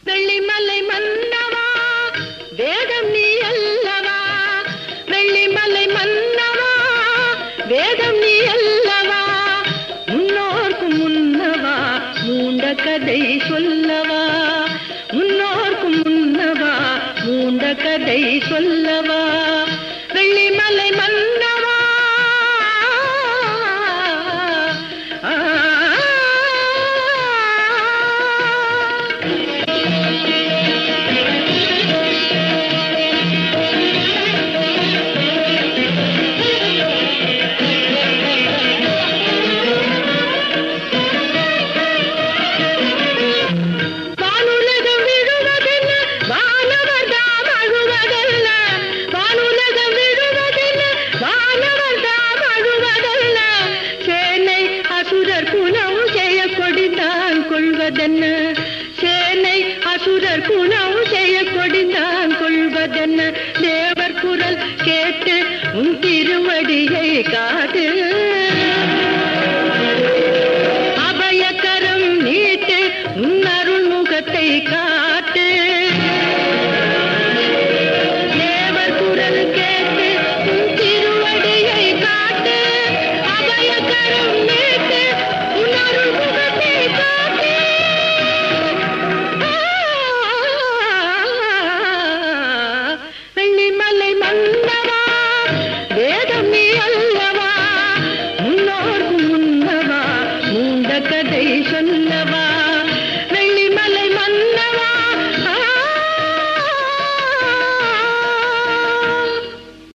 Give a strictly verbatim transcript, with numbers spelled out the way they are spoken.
வெள்ளிமலை மன்னவா வேதம் நீ அல்லவா, வெள்ளிமலை மன்னவா வேதம் நீ அல்லவா, முன்னோர்க்கும் முன்னவா மூண்ட கதை சொல்லவா, முன்னோர்க்கும் முன்னவா மூண்ட கதை சொல்லவா, வெள்ளிமலை மன்னவா. சேனை அசுரர் குணம் செய்ய கொடிந்தான் கொள்வதென்ன, தேவர் குரல் கேட்டு உன் திருவடியை காட்டு, அபயக்கரம் நீட்டு உன் அருள் முகத்தை காட்டு.